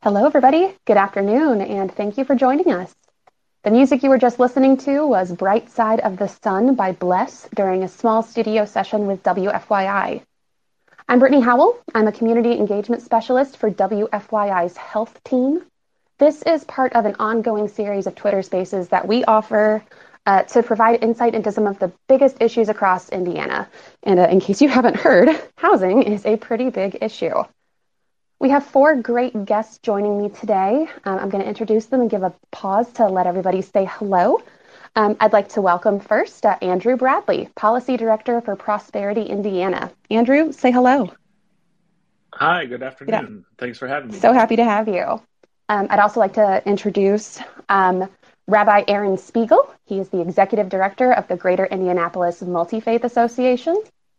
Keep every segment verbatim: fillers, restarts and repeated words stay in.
Hello, everybody. Good afternoon, and thank you for joining us. The music you were just listening to was Bright Side of the Sun by Bless during a small studio session with W F Y I. I'm Brittany Howell. I'm a community engagement specialist for W F Y I's health team. This is part of an ongoing series of Twitter Spaces that we offer uh, to provide insight into some of the biggest issues across Indiana. And uh, in case you haven't heard, housing is a pretty big issue. We have four great guests joining me today. Um, I'm going to introduce them and give a pause to let everybody say hello. Um, I'd like to welcome first uh, Andrew Bradley, Policy Director for Prosperity Indiana. Andrew, say hello. Hi, good afternoon. Yeah. Thanks for having me. So happy to have you. Um, I'd also like to introduce um, Rabbi Aaron Spiegel. He is the Executive Director of the Greater Indianapolis Multi-Faith Association.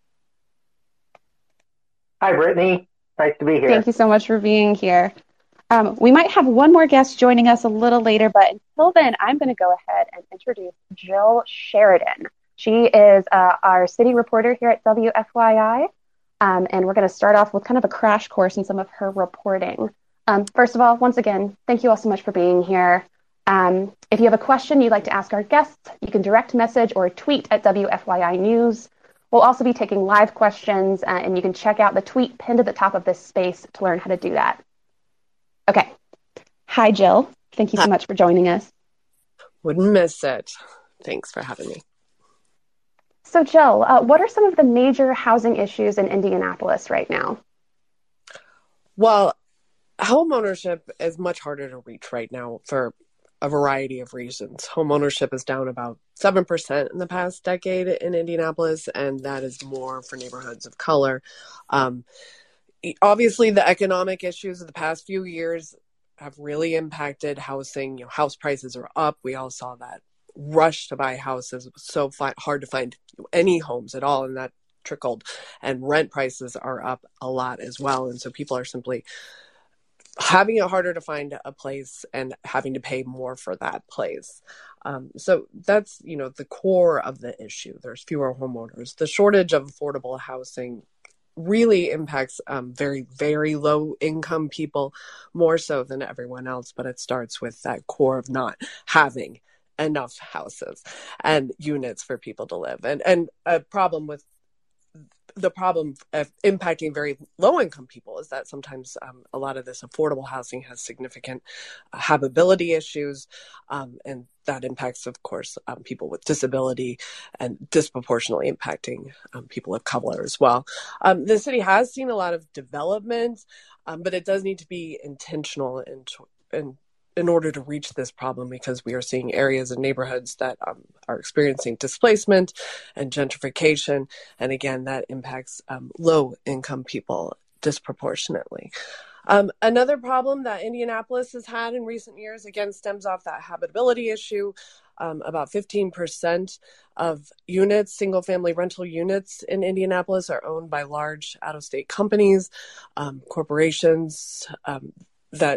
Hi, Brittany. Nice to be here. Thank you so much for being here. Um, we might have one more guest joining us a little later, but until then, I'm going to go ahead and introduce Jill Sheridan. She is uh, our city reporter here at W F Y I, um, and we're going to start off with kind of a crash course in some of her reporting. Um, first of all, once again, thank you all so much for being here. Um, if you have a question you'd like to ask our guests, you can direct message or tweet at W F Y I News. We'll also be taking live questions, uh, and you can check out the tweet pinned at the top of this space to learn how to do that. Okay. Hi, Jill. Thank you so much for joining us. Wouldn't miss it. Thanks for having me. So, Jill, uh, what are some of the major housing issues in Indianapolis right now? Well, homeownership is much harder to reach right now for a variety of reasons. Homeownership is down about seven percent in the past decade in Indianapolis, and that is more for neighborhoods of color. Um, obviously, the economic issues of the past few years have really impacted housing. You know, house prices are up. We all saw that rush to buy houses. It was so fi- hard to find any homes at all, and that trickled. And rent prices are up a lot as well. And so people are simply having it harder to find a place and having to pay more for that place. Um, so that's, you know, the core of the issue. There's fewer homeowners. The shortage of affordable housing really impacts um, very, very low income people more so than everyone else. But it starts with that core of not having enough houses and units for people to live. And, and a problem with the problem of impacting very low-income people is that sometimes um, a lot of this affordable housing has significant uh, habitability issues, um, and that impacts, of course, um, people with disability and disproportionately impacting um, people of color as well. Um, the city has seen a lot of development, um, but it does need to be intentional and and in order to reach this problem, because we are seeing areas and neighborhoods that um, are experiencing displacement and gentrification. And again, that impacts um, low-income people disproportionately. Um, another problem that Indianapolis has had in recent years, again, stems off that habitability issue. Um, about fifteen percent of units, single-family rental units in Indianapolis, are owned by large out-of-state companies, um, corporations um, that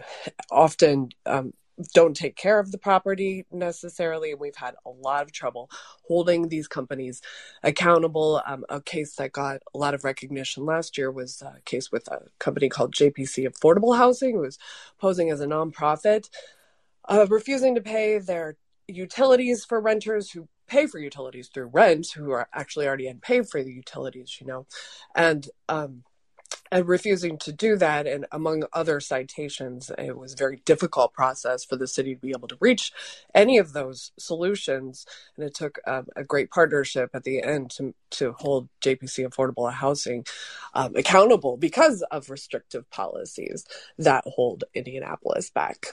often um, don't take care of the property necessarily. And we've had a lot of trouble holding these companies accountable. Um, a case that got a lot of recognition last year was a case with a company called J P C Affordable Housing, who was posing as a nonprofit, uh, refusing to pay their utilities for renters who pay for utilities through rent, who are actually already had paid for the utilities, you know, and um, and refusing to do that. And among other citations, it was a very difficult process for the city to be able to reach any of those solutions. And it took um, a great partnership at the end to, to hold J P C Affordable Housing um, accountable because of restrictive policies that hold Indianapolis back.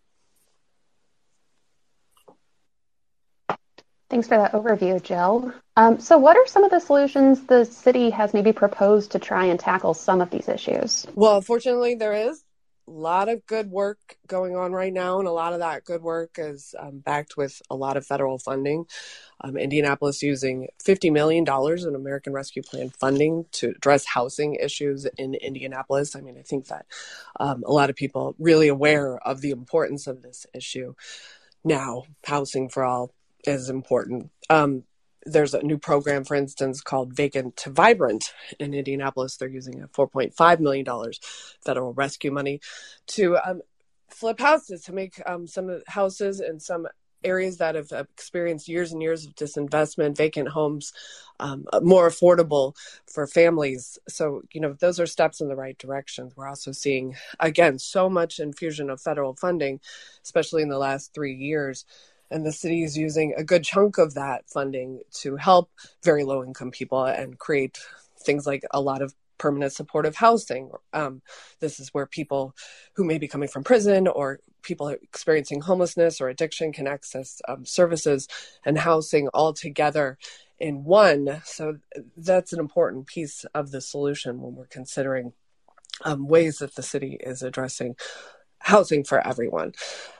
Thanks for that overview, Jill. Um, so what are some of the solutions the city has maybe proposed to try and tackle some of these issues? Well, fortunately, there is a lot of good work going on right now, and a lot of that good work is um, backed with a lot of federal funding. Um, Indianapolis using fifty million dollars in American Rescue Plan funding to address housing issues in Indianapolis. I mean, I think that um, a lot of people are really aware of the importance of this issue now. Housing for all is important. Um, there's a new program, for instance, called Vacant to Vibrant in Indianapolis. They're using a four point five million dollars federal rescue money to um, flip houses, to make um, some of the houses in some areas that have experienced years and years of disinvestment, vacant homes, um, more affordable for families. So, you know, those are steps in the right direction. We're also seeing, again, so much infusion of federal funding, especially in the last three years. And the city is using a good chunk of that funding to help very low income people and create things like a lot of permanent supportive housing. Um, this is where people who may be coming from prison or people experiencing homelessness or addiction can access um, services and housing all together in one. So that's an important piece of the solution when we're considering um, ways that the city is addressing housing for everyone.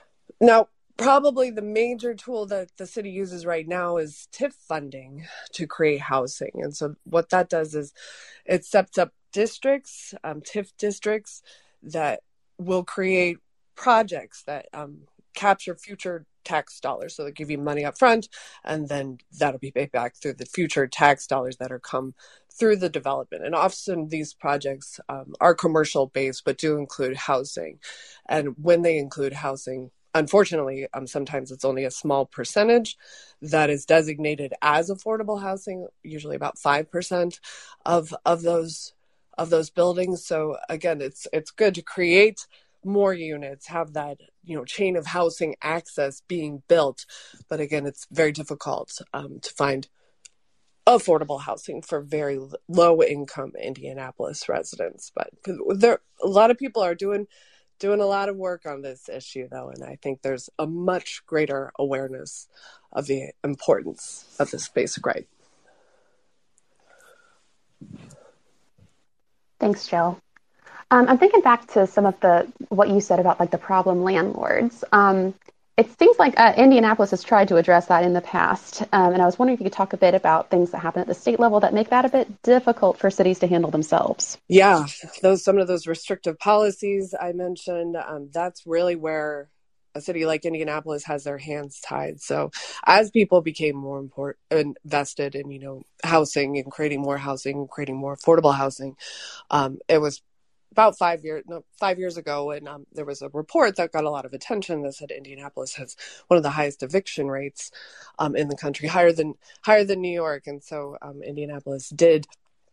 Now, probably the major tool that the city uses right now is T I F funding to create housing. And so what that does is it sets up districts, um, T I F districts that will create projects that um, capture future tax dollars. So they give you money up front, and then that'll be paid back through the future tax dollars that are come through the development. And often these projects um, are commercial based, but do include housing. And when they include housing, unfortunately, um, sometimes it's only a small percentage that is designated as affordable housing, usually about five percent of, of those of those buildings. So again, it's it's good to create more units, have that, you know, chain of housing access being built. But again, it's very difficult um, to find affordable housing for very low income Indianapolis residents. But there, a lot of people are doing doing a lot of work on this issue, though, and I think there's a much greater awareness of the importance of this basic right. Thanks, Jill. Um, I'm thinking back to some of the what you said about like the problem landlords. Um, it seems like uh, Indianapolis has tried to address that in the past, um, and I was wondering if you could talk a bit about things that happen at the state level that make that a bit difficult for cities to handle themselves. Yeah, those some of those restrictive policies I mentioned. Um, that's really where a city like Indianapolis has their hands tied. So as people became more important, invested in, you know, housing and creating more housing, creating more affordable housing, um, it was about five years, no, five years ago, and um, there was a report that got a lot of attention that said Indianapolis has one of the highest eviction rates um, in the country, higher than higher than New York. And so um, Indianapolis did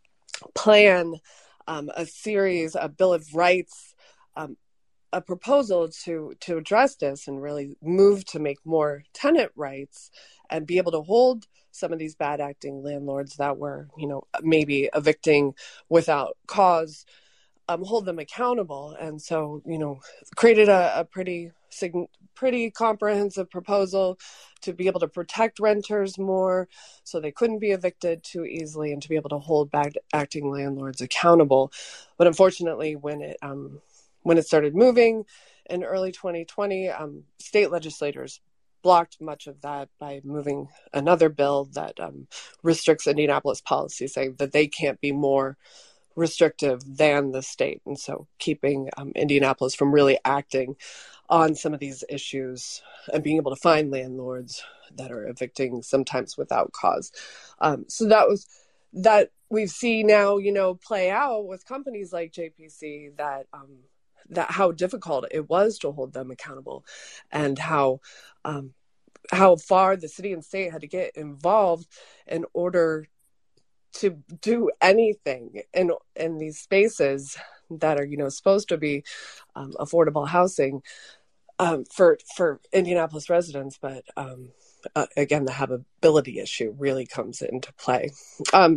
plan um, a series, a Bill of Rights, um, a proposal to to address this and really move to make more tenant rights and be able to hold some of these bad acting landlords that were, you know, maybe evicting without cause. Um, hold them accountable. And so, you know, created a, a pretty, pretty comprehensive proposal to be able to protect renters more so they couldn't be evicted too easily and to be able to hold bad acting landlords accountable. But unfortunately, when it um, when it started moving in early twenty twenty, um, state legislators blocked much of that by moving another bill that um, restricts Indianapolis policy, saying that they can't be more restrictive than the state. And so keeping um, Indianapolis from really acting on some of these issues and being able to find landlords that are evicting sometimes without cause. Um, so that was that we've seen now, you know, play out with companies like J P C that um, that how difficult it was to hold them accountable and how um, how far the city and state had to get involved in order to do anything in in these spaces that are, you know, supposed to be um, affordable housing um, for for Indianapolis residents, but um, uh, again, the habitability issue really comes into play. Um,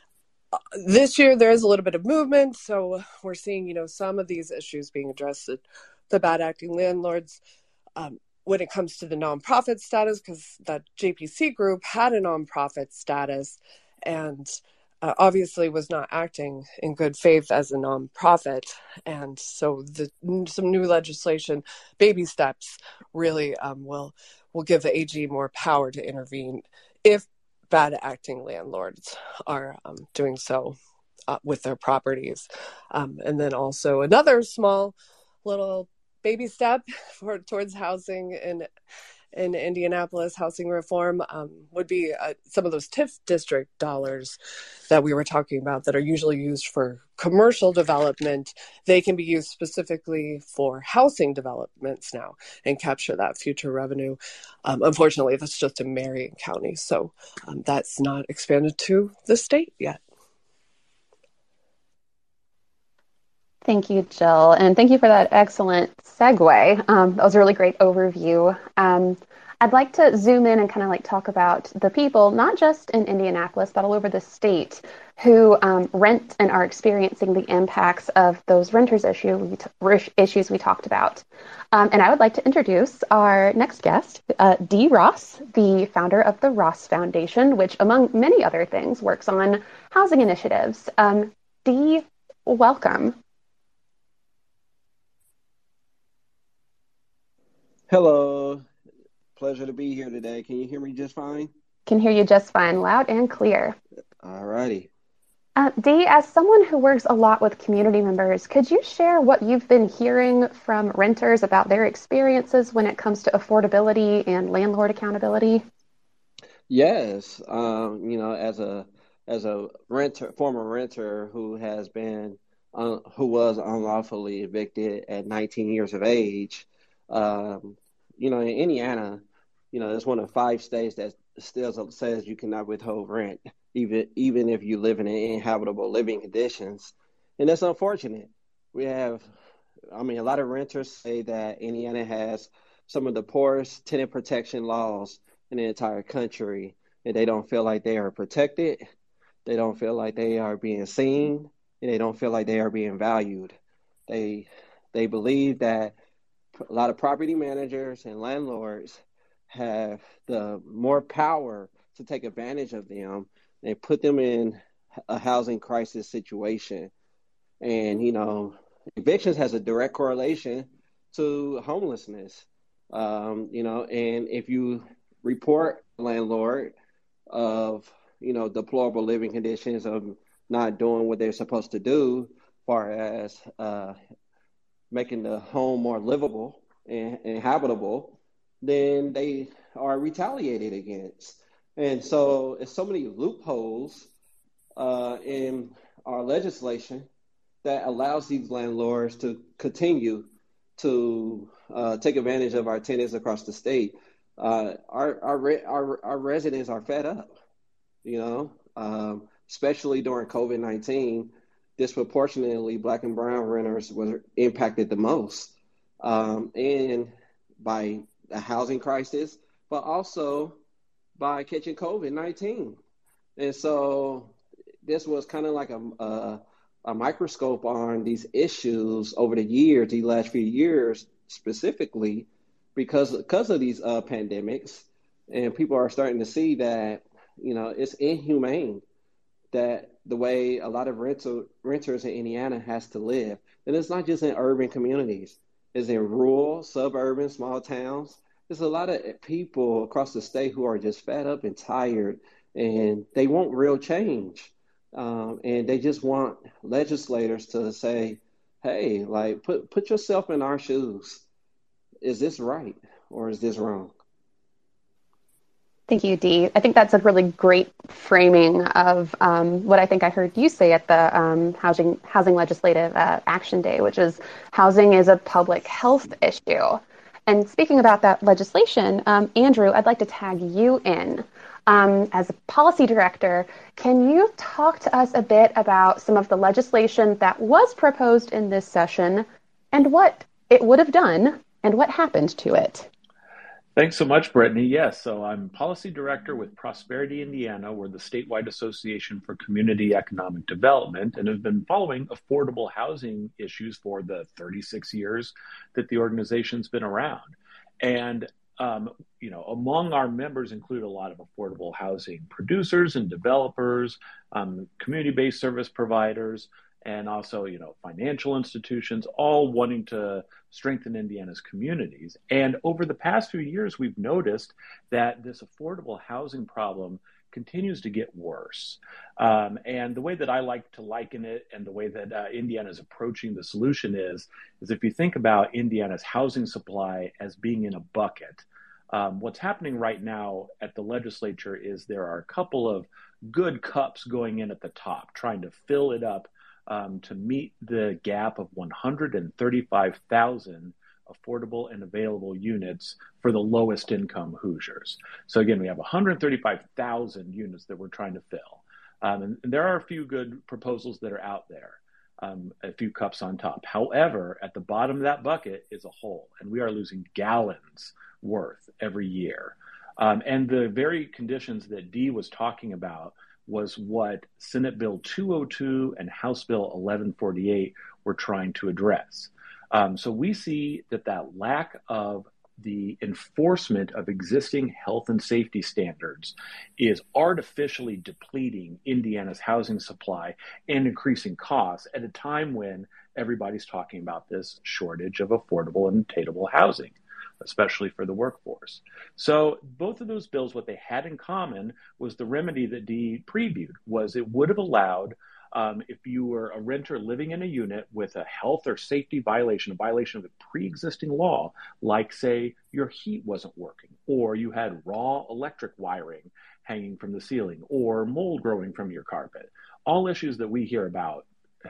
this year, there is a little bit of movement, so we're seeing, you know, some of these issues being addressed. The bad acting landlords. Um, when it comes to the nonprofit status, because that J P C group had a nonprofit status and uh, obviously was not acting in good faith as a nonprofit. And so the, some new legislation, baby steps, really um, will will give the A G more power to intervene if bad acting landlords are um, doing so uh, with their properties. Um, and then also another small little baby step for towards housing in in Indianapolis housing reform um, would be uh, some of those TIF district dollars that we were talking about that are usually used for commercial development. They can be used specifically for housing developments now and capture that future revenue. Um, unfortunately, that's just in Marion County, so um, that's not expanded to the state yet. Thank you, Jill. And thank you for that excellent segue. Um, that was a really great overview. Um, I'd like to zoom in and kind of like talk about the people, not just in Indianapolis, but all over the state, who um, rent and are experiencing the impacts of those renters issue we t- issues we talked about. Um, and I would like to introduce our next guest, uh, Dee Ross, the founder of the Ross Foundation, which, among many other things, works on housing initiatives. Um, Dee, welcome. Hello. Pleasure to be here today. Can you hear me just fine? Can hear you just fine, loud and clear. All righty. Uh, Dee, as someone who works a lot with community members, could you share what you've been hearing from renters about their experiences when it comes to affordability and landlord accountability? Yes. Um, you know, as a as a renter, former renter who has been uh, who was unlawfully evicted at nineteen years of age, um, you know, in Indiana, you know, it's one of five states that still says you cannot withhold rent, even even if you live in inhabitable living conditions. And that's unfortunate. We have, I mean, a lot of renters say that Indiana has some of the poorest tenant protection laws in the entire country, and they don't feel like they are protected. They don't feel like they are being seen, and they don't feel like they are being valued. They they believe that a lot of property managers and landlords have the more power to take advantage of them and put them in a housing crisis situation. And, you know, evictions has a direct correlation to homelessness. Um, you know, and if you report a landlord of, you know, deplorable living conditions, of not doing what they're supposed to do, as far as uh, making the home more livable and, and habitable, then they are retaliated against. And so it's so many loopholes uh, in our legislation that allows these landlords to continue to uh, take advantage of our tenants across the state. Uh, our, our our our residents are fed up, you know, um, especially during COVID nineteen. Disproportionately, Black and brown renters were impacted the most, um, and by the housing crisis, but also by catching COVID nineteen. And so this was kind of like a, a a microscope on these issues over the years, the last few years specifically, because because of these uh, pandemics, and people are starting to see that, you know, it's inhumane that the way a lot of rental, renters in Indiana has to live. And it's not just in urban communities. It's in rural, suburban, small towns. There's a lot of people across the state who are just fed up and tired, and they want real change. Um, and they just want legislators to say, hey, like, put put yourself in our shoes. Is this right or is this wrong? Thank you, Dee. I think that's a really great framing of um, what I think I heard you say at the um, Housing Housing Legislative uh, Action Day, which is housing is a public health issue. And speaking about that legislation, um, Andrew, I'd like to tag you in. Um, as a policy director, can you talk to us a bit about some of the legislation that was proposed in this session and what it would have done and what happened to it? Thanks so much, Brittany. Yes, so I'm policy director with Prosperity Indiana. We're the statewide association for community economic development and have been following affordable housing issues for the thirty-six years that the organization's been around. And Um, you know, among our members include a lot of affordable housing producers and developers, um, community-based service providers, and also, you know, financial institutions, all wanting to strengthen Indiana's communities. And over the past few years, we've noticed that this affordable housing problem continues to get worse. Um, and the way that I like to liken it and the way that uh, Indiana is approaching the solution is, is if you think about Indiana's housing supply as being in a bucket, Um, what's happening right now at the legislature is there are a couple of good cups going in at the top, trying to fill it up um, to meet the gap of one hundred thirty-five thousand affordable and available units for the lowest income Hoosiers. So again, we have one hundred thirty-five thousand units that we're trying to fill. Um, and, and there are a few good proposals that are out there, um, a few cups on top. However, at the bottom of that bucket is a hole, and we are losing gallons worth every year. Um, and the very conditions that Dee was talking about was what Senate Bill two oh two and House Bill eleven forty-eight were trying to address. Um, so we see that that lack of the enforcement of existing health and safety standards is artificially depleting Indiana's housing supply and increasing costs at a time when everybody's talking about this shortage of affordable and attainable housing, especially for the workforce. So both of those bills, what they had in common was the remedy that Dee previewed, was it would have allowed Um, if you were a renter living in a unit with a health or safety violation, a violation of a pre-existing law, like, say, your heat wasn't working, or you had raw electric wiring hanging from the ceiling, or mold growing from your carpet, all issues that we hear about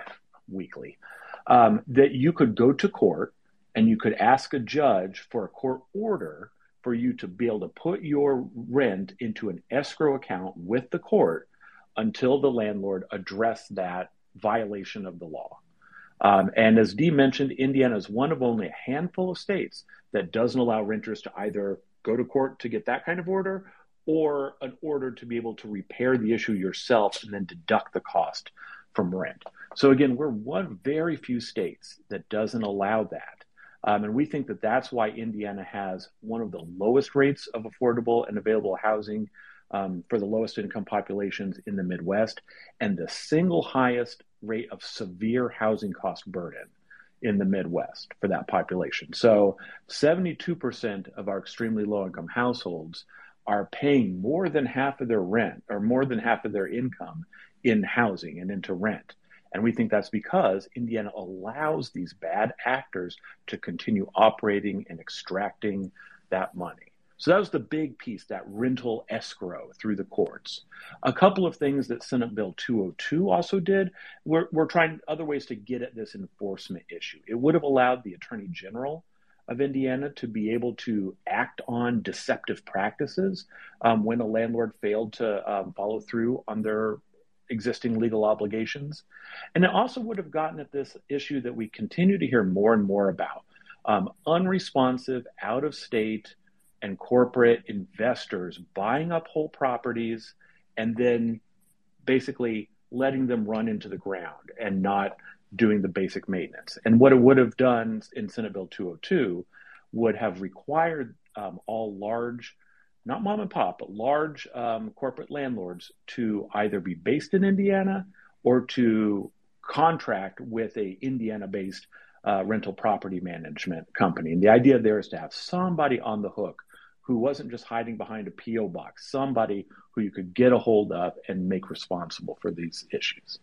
weekly, um, that you could go to court and you could ask a judge for a court order for you to be able to put your rent into an escrow account with the court until the landlord addressed that violation of the law. Um, and as Dee mentioned, Indiana is one of only a handful of states that doesn't allow renters to either go to court to get that kind of order or an order to be able to repair the issue yourself and then deduct the cost from rent. So again, we're one of very few states that doesn't allow that. Um, and we think that that's why Indiana has one of the lowest rates of affordable and available housing Um, for the lowest income populations in the Midwest, and the single highest rate of severe housing cost burden in the Midwest for that population. So seventy-two percent of our extremely low income households are paying more than half of their rent or more than half of their income in housing and into rent. And we think that's because Indiana allows these bad actors to continue operating and extracting that money. So that was the big piece, that rental escrow through the courts. A couple of things that Senate Bill two oh two also did, we're, we're trying other ways to get at this enforcement issue. It would have allowed the Attorney General of Indiana to be able to act on deceptive practices um, when a landlord failed to um, follow through on their existing legal obligations. And it also would have gotten at this issue that we continue to hear more and more about, um, unresponsive, out-of-state, and corporate investors buying up whole properties and then basically letting them run into the ground and not doing the basic maintenance. And what it would have done in Senate Bill two oh two would have required um, all large, not mom and pop, but large um, corporate landlords to either be based in Indiana or to contract with a Indiana-based uh, rental property management company. And the idea there is to have somebody on the hook who wasn't just hiding behind a P O box, somebody who you could get a hold of and make responsible for these issues.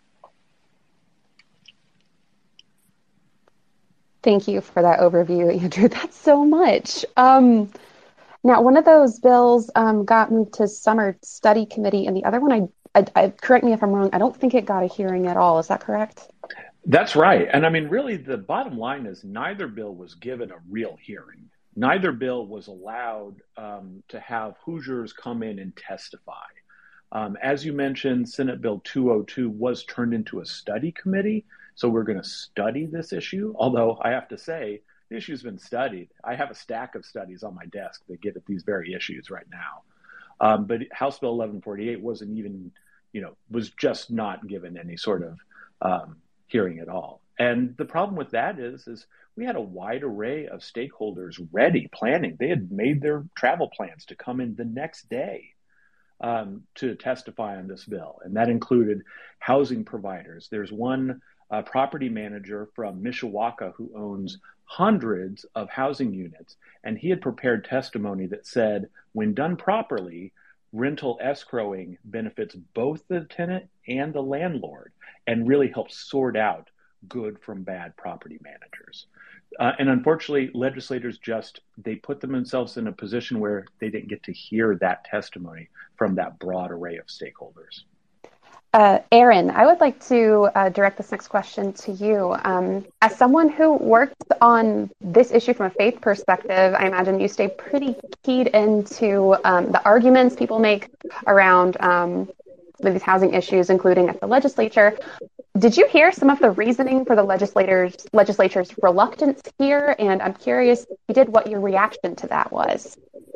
Thank you for that overview, Andrew. That's so much. Um, now, one of those bills um, got moved to summer study committee, and the other one, I, I, I correct me if I'm wrong, I don't think it got a hearing at all. Is that correct? That's right. And I mean, really, the bottom line is neither bill was given a real hearing. Neither bill was allowed um, to have Hoosiers come in and testify. Um, as you mentioned, Senate Bill two oh two was turned into a study committee. So we're going to study this issue. Although I have to say, the issue's been studied. I have a stack of studies on my desk that get at these very issues right now. Um, but House Bill eleven forty-eight wasn't even, you know, was just not given any sort of um, hearing at all. And the problem with that is, is we had a wide array of stakeholders ready, planning. They had made their travel plans to come in the next day um, to testify on this bill. And that included housing providers. There's one uh, property manager from Mishawaka who owns hundreds of housing units. And he had prepared testimony that said, when done properly, rental escrowing benefits both the tenant and the landlord and really helps sort out good from bad property managers. Uh, and unfortunately, legislators just, they put themselves in a position where they didn't get to hear that testimony from that broad array of stakeholders. Uh, Aaron, I would like to uh, direct this next question to you. Um, as someone who works on this issue from a faith perspective, I imagine you stay pretty keyed into um, the arguments people make around um, these housing issues, including at the legislature. Did you hear some of the reasoning for the legislators legislature's reluctance here? And I'm curious if you did, what your reaction to that was.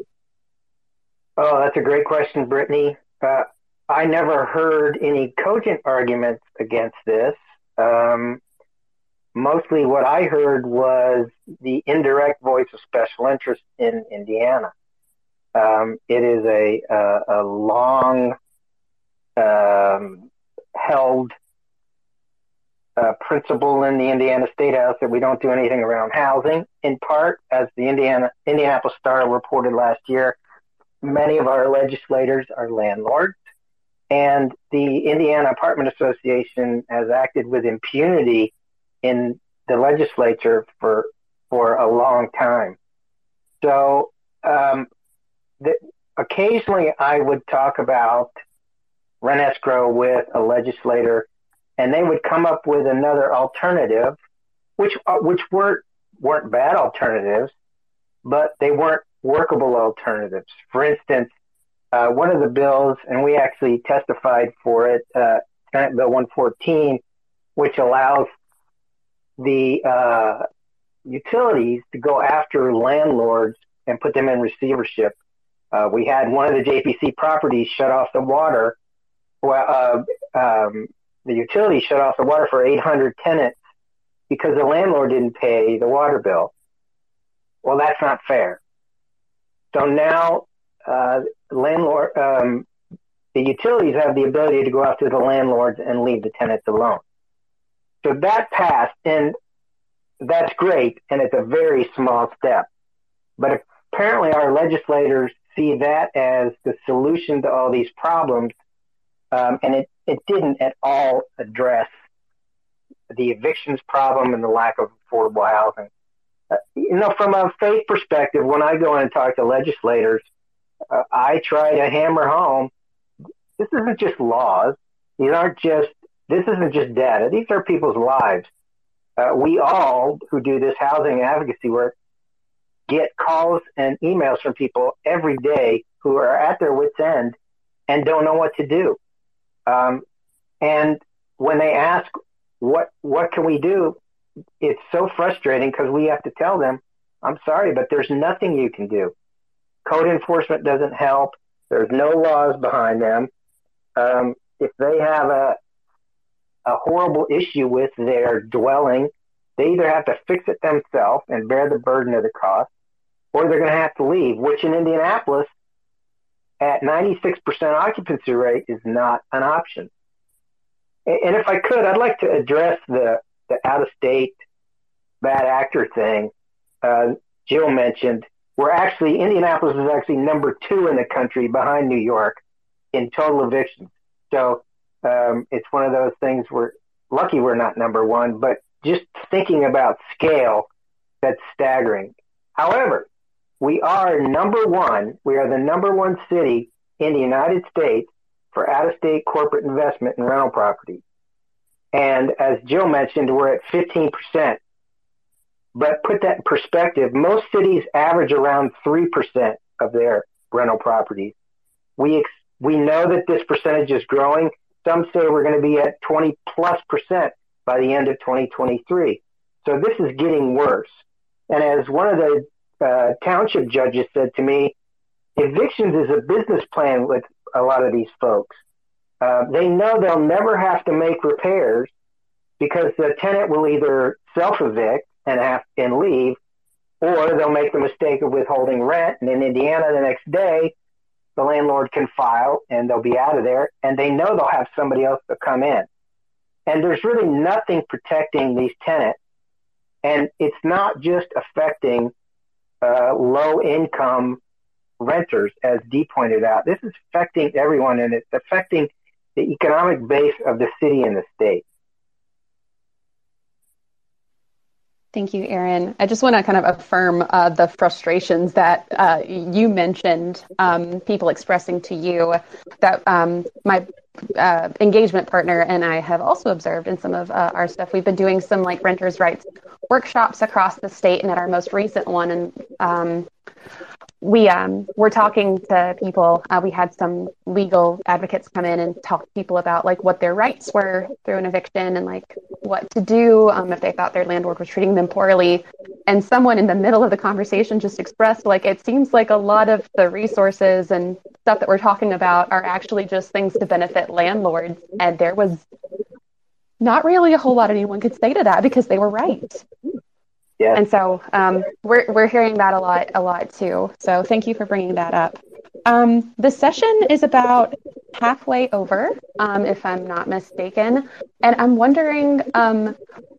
Oh, that's a great question, Brittany. Uh, I never heard any cogent arguments against this. Um, mostly what I heard was the indirect voice of special interest in Indiana. Um, it is a, a, a long um, held uh, principle in the Indiana State House that we don't do anything around housing. In part, as the Indiana Indianapolis Star reported last year, many of our legislators are landlords. And the Indiana Apartment Association has acted with impunity in the legislature for for a long time. So um, the, occasionally I would talk about rent escrow with a legislator, and they would come up with another alternative, which uh, which weren't weren't bad alternatives, but they weren't workable alternatives. For instance, Uh, one of the bills, and we actually testified for it, uh, Senate Bill one fourteen, which allows the uh, utilities to go after landlords and put them in receivership. Uh, we had one of the J P C properties shut off the water. Well, uh, um, the utility shut off the water for eight hundred tenants because the landlord didn't pay the water bill. Well, that's not fair. So now, uh, landlord, um, the utilities have the ability to go after the landlords and leave the tenants alone. So that passed, and that's great, and it's a very small step. But apparently our legislators see that as the solution to all these problems, um, and it, it didn't at all address the evictions problem and the lack of affordable housing. Uh, you know, from a faith perspective, when I go in and talk to legislators, Uh, I try to hammer home, this isn't just laws. These aren't just, this isn't just data. These are people's lives. Uh, we all who do this housing advocacy work get calls and emails from people every day who are at their wits' end and don't know what to do. Um, and when they ask, what, what can we do? It's so frustrating because we have to tell them, I'm sorry, but there's nothing you can do. Code enforcement doesn't help. There's no laws behind them. Um, if they have a a horrible issue with their dwelling, they either have to fix it themselves and bear the burden of the cost, or they're going to have to leave, which in Indianapolis, at ninety-six percent occupancy rate, is not an option. And if I could, I'd like to address the, the out-of-state bad actor thing uh, Jill mentioned. We're actually, Indianapolis is actually number two in the country behind New York in total evictions. So um, it's one of those things we're lucky we're not number one, but just thinking about scale, that's staggering. However, we are number one. We are the number one city in the United States for out-of-state corporate investment in rental property. And as Jill mentioned, we're at fifteen percent. But put that in perspective, most cities average around three percent of their rental properties. We ex- we know that this percentage is growing. Some say we're going to be at twenty plus percent by the end of twenty twenty-three. So this is getting worse. And as one of the uh, township judges said to me, evictions is a business plan with a lot of these folks. Uh, they know they'll never have to make repairs because the tenant will either self-evict and have and leave, or they'll make the mistake of withholding rent, and in Indiana the next day the landlord can file and they'll be out of there, and they know they'll have somebody else to come in. And there's really nothing protecting these tenants, and it's not just affecting uh, low income renters, as Dee pointed out. This is affecting everyone, and it's affecting the economic base of the city and the state. Thank you, Erin. I just want to kind of affirm uh, the frustrations that uh, you mentioned, um, people expressing to you that um, my uh, engagement partner and I have also observed in some of uh, our stuff. We've been doing some like renters' rights workshops across the state, and at our most recent one, and um, we um, were talking to people. Uh, we had some legal advocates come in and talk to people about like what their rights were through an eviction and like what to do um, if they thought their landlord was treating them poorly. And someone in the middle of the conversation just expressed like it seems like a lot of the resources and stuff that we're talking about are actually just things to benefit landlords. And there was not really a whole lot anyone could say to that because they were right. Yes. And so um, we're we're hearing that a lot, a lot too. So thank you for bringing that up. Um, the session is about halfway over, um, if I'm not mistaken, and I'm wondering, um,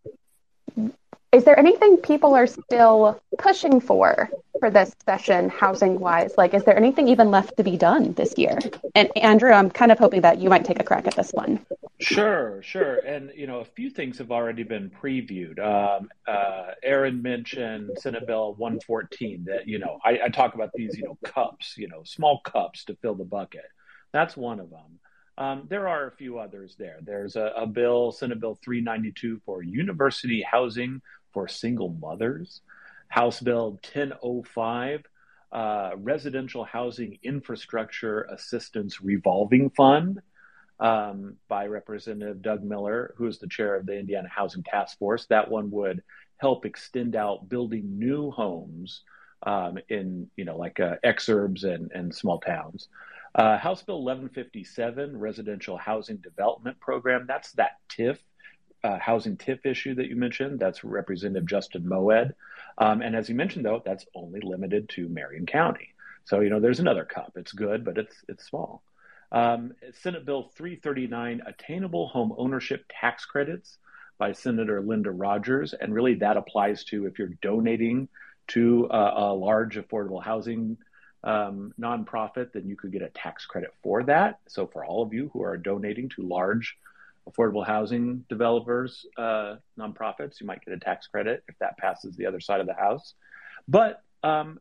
is there anything people are still pushing for for this session, housing-wise? Like, is there anything even left to be done this year? And Andrew, I'm kind of hoping that you might take a crack at this one. Sure, sure. And, you know, a few things have already been previewed. Um, uh, Erin mentioned Senate Bill one fourteen that, you know, I, I talk about these, you know, cups, you know, small cups to fill the bucket. That's one of them. Um, there are a few others there. There's a, a bill, Senate Bill three ninety-two for university housing for single mothers. House Bill ten oh five, uh, Residential Housing Infrastructure Assistance Revolving Fund. Um, by Representative Doug Miller, who is the chair of the Indiana Housing Task Force. That one would help extend out building new homes um, in, you know, like uh, exurbs and, and small towns. Uh, House Bill eleven fifty-seven, Residential Housing Development Program. That's that T I F, uh, housing T I F issue that you mentioned. That's Representative Justin Moed. Um, and as you mentioned, though, that's only limited to Marion County. So, you know, there's another cup. It's good, but it's it's small. Um, Senate Bill three thirty-nine, Attainable Home Ownership Tax Credits by Senator Linda Rogers. And really that applies to if you're donating to a, a large affordable housing um, nonprofit, then you could get a tax credit for that. So for all of you who are donating to large affordable housing developers, uh, nonprofits, you might get a tax credit if that passes the other side of the House. But um,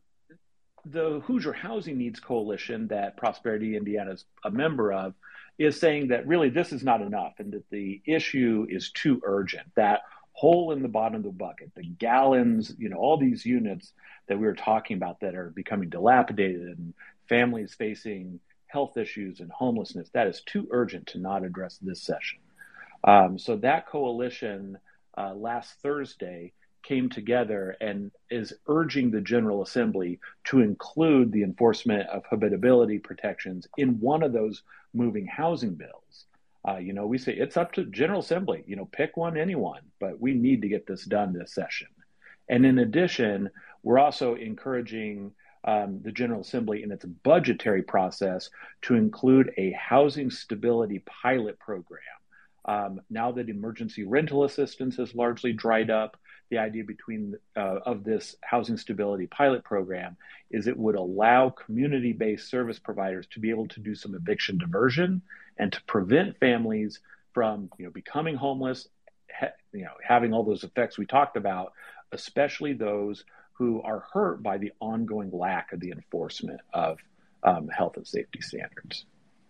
the Hoosier Housing Needs Coalition that Prosperity Indiana is a member of is saying that really this is not enough and that the issue is too urgent. That hole in the bottom of the bucket, the gallons, you know, all these units that we were talking about that are becoming dilapidated and families facing health issues and homelessness, that is too urgent to not address this session. Um, so that coalition uh, last Thursday came together and is urging the General Assembly to include the enforcement of habitability protections in one of those moving housing bills. Uh, you know, we say it's up to General Assembly, you know, pick one, anyone, but we need to get this done this session. And in addition, we're also encouraging um, the General Assembly in its budgetary process to include a housing stability pilot program. Um, now that emergency rental assistance has largely dried up, the idea between uh, of this housing stability pilot program is it would allow community-based service providers to be able to do some eviction diversion and to prevent families from, you know, becoming homeless, ha- you know, having all those effects we talked about, especially those who are hurt by the ongoing lack of the enforcement of um, health and safety standards.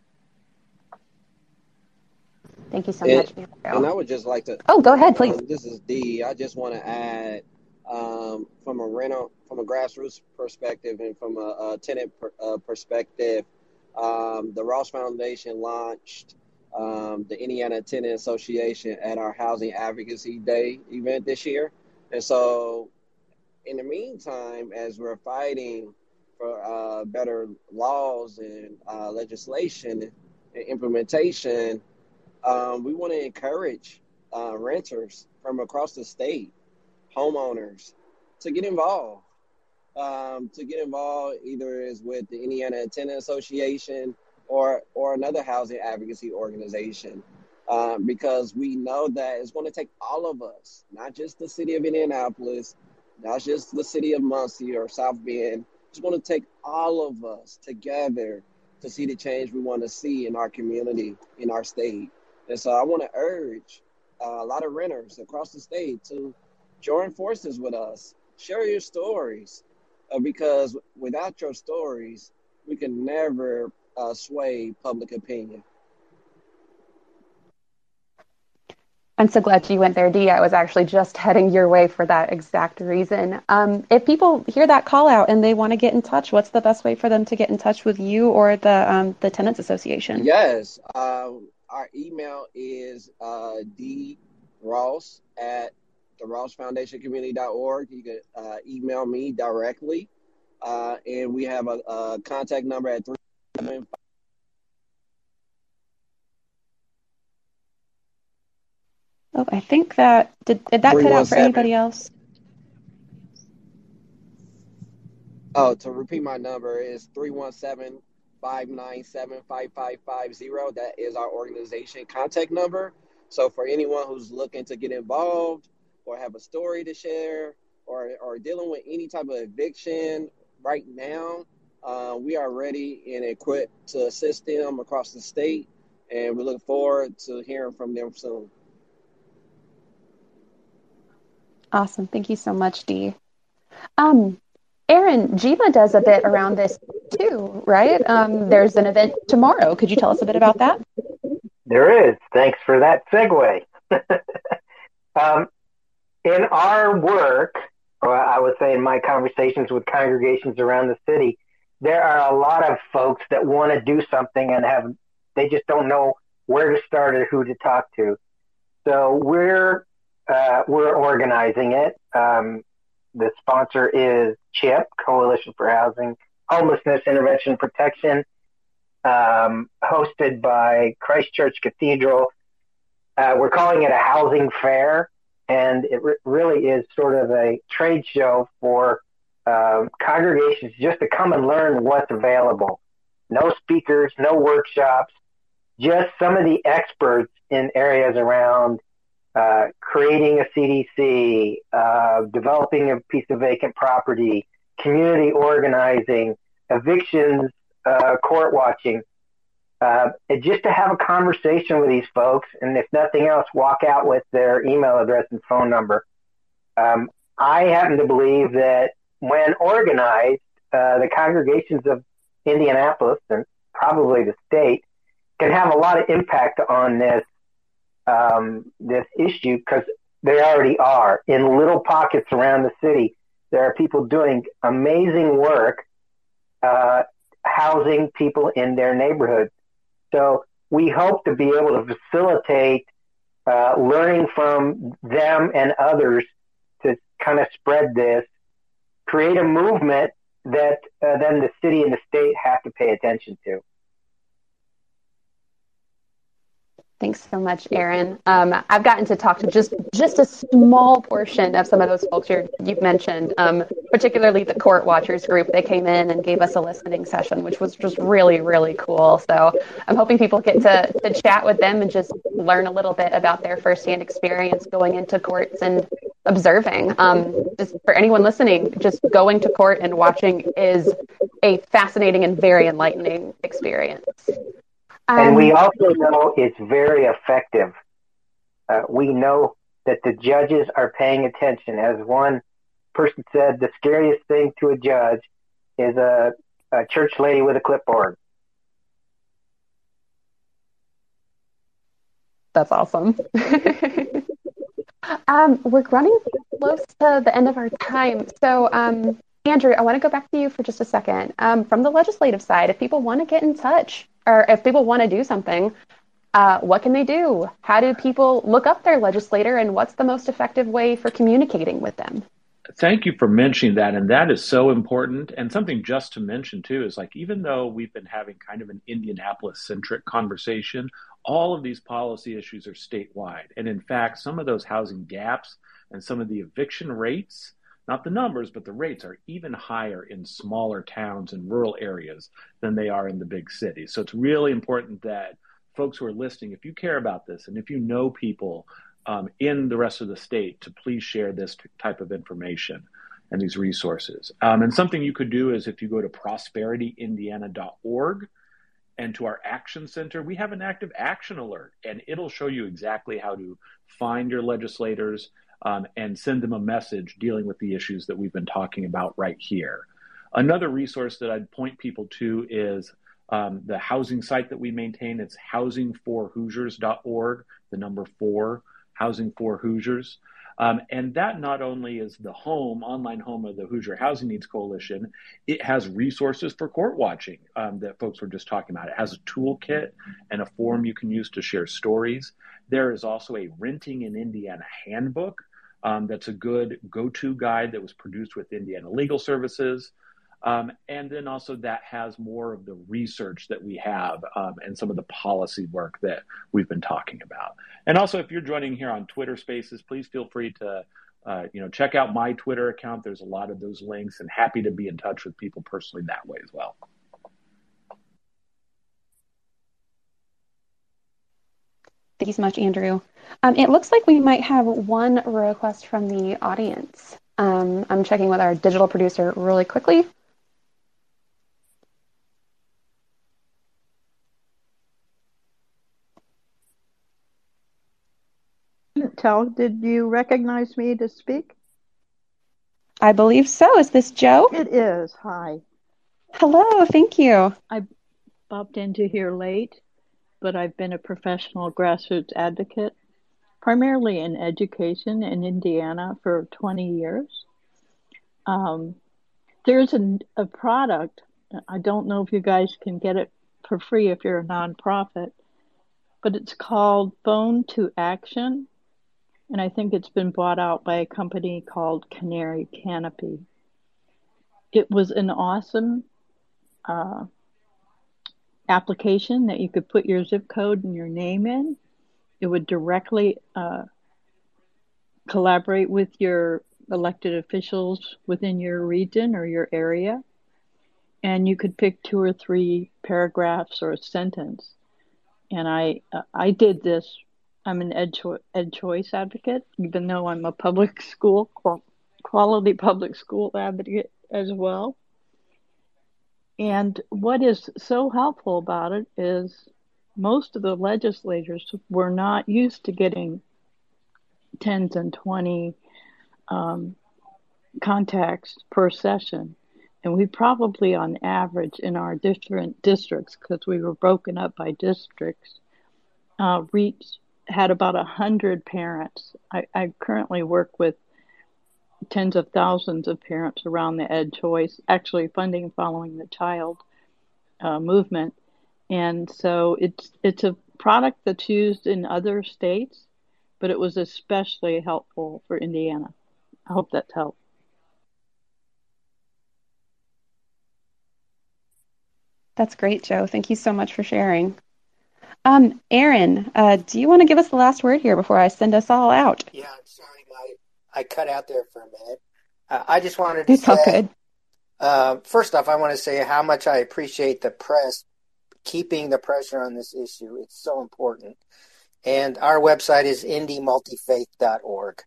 Thank you so And, much, Andrew. and I would just like to. Oh, go ahead, please. Um, this is Dee. I just want to add, um, from a renter, from a grassroots perspective, and from a, a tenant per, uh, perspective, um, the Ross Foundation launched um, the Indiana Tenant Association at our Housing Advocacy Day event this year, and so in the meantime, as we're fighting for uh, better laws and uh, legislation and implementation. Um, we want to encourage uh, renters from across the state, homeowners, to get involved. Um, to get involved either is with the Indiana Tenant Association or or another housing advocacy organization, um, because we know that it's going to take all of us, not just the city of Indianapolis, not just the city of Muncie or South Bend. It's going to take all of us together to see the change we want to see in our community, in our state. And so I want to urge uh, a lot of renters across the state to join forces with us. Share your stories, uh, because without your stories, we can never uh, sway public opinion. I'm so glad you went there, Dee. I was actually just heading your way for that exact reason. Um, if people hear that call out and they want to get in touch, what's the best way for them to get in touch with you or the um, the Tenants Association? Yes, uh, our email is uh, dross at the ross foundation community dot org. You can uh, email me directly, uh, and we have a, a contact number at three seven five. Oh, I think that did, did that cut out for anybody else? Oh, to repeat my number is three one seven, five nine seven, five five five zero. That is our organization contact number. So for anyone who's looking to get involved or have a story to share or, or dealing with any type of eviction right now, uh, we are ready and equipped to assist them across the state. And we look forward to hearing from them soon. Awesome. Thank you so much, Dee. Um, Aaron, G M A does a bit around this too, right? Um, there's an event tomorrow. Could you tell us a bit about that? There is. Thanks for that segue. um, in our work, or I would say in my conversations with congregations around the city, there are a lot of folks that want to do something and have they just don't know where to start or who to talk to. So we're uh, we're organizing it. Um, the sponsor is CHIP, Coalition for Housing, Homelessness Intervention Protection, um, hosted by Christ Church Cathedral. Uh, we're calling it a housing fair, and it re- really is sort of a trade show for um, congregations just to come and learn what's available. No speakers, no workshops, just some of the experts in areas around uh, creating a C D C, uh, developing a piece of vacant property, community organizing, evictions, uh, court watching, uh, and just to have a conversation with these folks, and if nothing else, walk out with their email address and phone number. Um, I happen to believe that when organized, uh, the congregations of Indianapolis and probably the state can have a lot of impact on this um, this issue, because they already are. In little pockets around the city, there are people doing amazing work uh, housing people in their neighborhoods. So we hope to be able to facilitate uh, learning from them and others to kind of spread this, create a movement that uh, then the city and the state have to pay attention to. Thanks so much, Aaron. Um, I've gotten to talk to just just a small portion of some of those folks you're, you've mentioned, um, particularly the Court Watchers group. They came in and gave us a listening session, which was just really, really cool. So I'm hoping people get to, to chat with them and just learn a little bit about their firsthand experience going into courts and observing. Um, just for anyone listening, just going to court and watching is a fascinating and very enlightening experience. And we also know it's very effective. Uh, we know that the judges are paying attention. As one person said, the scariest thing to a judge is a, a church lady with a clipboard. That's awesome. um, we're running close to the end of our time. So, um, Andrew, I want to go back to you for just a second. Um, from the legislative side, if people want to get in touch, or if people want to do something, uh, what can they do? How do people look up their legislator, and what's the most effective way for communicating with them? Thank you for mentioning that. And that is so important. And something just to mention, too, is like, even though we've been having kind of an Indianapolis-centric conversation, all of these policy issues are statewide. And in fact, some of those housing gaps and some of the eviction rates, not the numbers, but the rates are even higher in smaller towns and rural areas than they are in the big cities. So it's really important that folks who are listening, if you care about this and if you know people um, in the rest of the state, to please share this type of information and these resources. Um, and something you could do is, if you go to prosperity indiana dot org and to our Action Center, we have an active action alert, and it'll show you exactly how to find your legislators, um, and send them a message dealing with the issues that we've been talking about right here. Another resource that I'd point people to is um, the housing site that we maintain. It's housing for hoosiers dot org, the number four, Housing for Hoosiers. Um, and that not only is the home, online home of the Hoosier Housing Needs Coalition, it has resources for court watching um, that folks were just talking about. It has a toolkit and a form you can use to share stories. There is also a Renting in Indiana handbook um, that's a good go-to guide that was produced with Indiana Legal Services. Um, and then also that has more of the research that we have um, and some of the policy work that we've been talking about. And also, if you're joining here on Twitter Spaces, please feel free to uh, you know, check out my Twitter account. There's a lot of those links, and happy to be in touch with people personally that way as well. Thank you so much, Andrew. Um, it looks like we might have one request from the audience. Um, I'm checking with our digital producer really quickly. Tell, did you recognize me to speak? I believe so. Is this Joe? It is. Hi. Hello. Thank you. I popped into here late, but I've been a professional grassroots advocate, primarily in education in Indiana for twenty years. Um, there's a, a product, I don't know if you guys can get it for free if you're a nonprofit, but it's called Phone to Action. And I think it's been bought out by a company called Canary Canopy. It was an awesome uh, application that you could put your zip code and your name in. It would directly uh, collaborate with your elected officials within your region or your area. And you could pick two or three paragraphs or a sentence. And I, uh, I did this. I'm an ed, cho- ed choice advocate, even though I'm a public school, qual- quality public school advocate as well. And what is so helpful about it is most of the legislators were not used to getting tens and twenty um, contacts per session. And we probably, on average, in our different districts, because we were broken up by districts, uh, reached had about a hundred parents. I, I currently work with tens of thousands of parents around the Ed Choice, actually funding Following the Child uh, movement. And so it's it's a product that's used in other states, but it was especially helpful for Indiana. I hope that's helped. That's great, Joe. Thank you so much for sharing. Um, Aaron, uh, do you want to give us the last word here before I send us all out? Yeah, I'm sorry, I, I cut out there for a minute. Uh, I just wanted to it's say, all good. Uh, first off, I want to say how much I appreciate the press keeping the pressure on this issue. It's so important. And our website is indy multifaith dot org.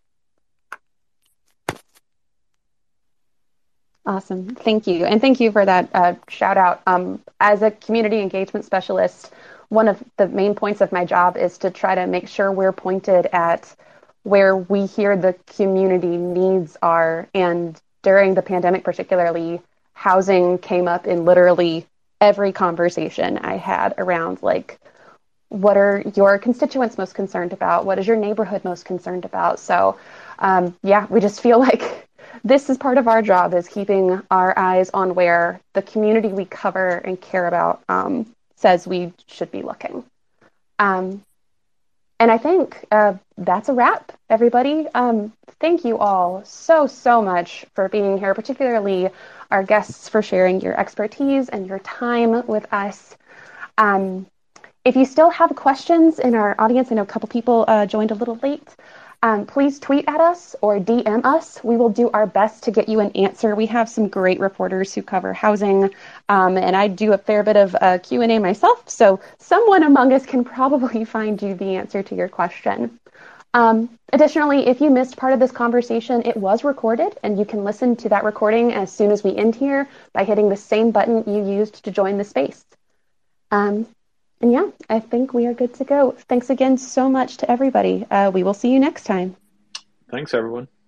Awesome. Thank you. And thank you for that uh, shout out. Um, as a community engagement specialist, one of the main points of my job is to try to make sure we're pointed at where we hear the community needs are. And during the pandemic, particularly, housing came up in literally every conversation I had around, like, what are your constituents most concerned about? What is your neighborhood most concerned about? So, um, yeah, we just feel like this is part of our job, is keeping our eyes on where the community we cover and care about um, says we should be looking. Um, and I think uh, that's a wrap, everybody. Um, thank you all so, so much for being here, particularly our guests for sharing your expertise and your time with us. Um, if you still have questions in our audience, I know a couple people uh, joined a little late. Um, please tweet at us or D M us. We will do our best to get you an answer. We have some great reporters who cover housing, um, and I do a fair bit of uh, Q and A myself, so someone among us can probably find you the answer to your question. Um, additionally, if you missed part of this conversation, it was recorded, and you can listen to that recording as soon as we end here by hitting the same button you used to join the space. Um, And yeah, I think we are good to go. Thanks again so much to everybody. Uh, we will see you next time. Thanks, everyone.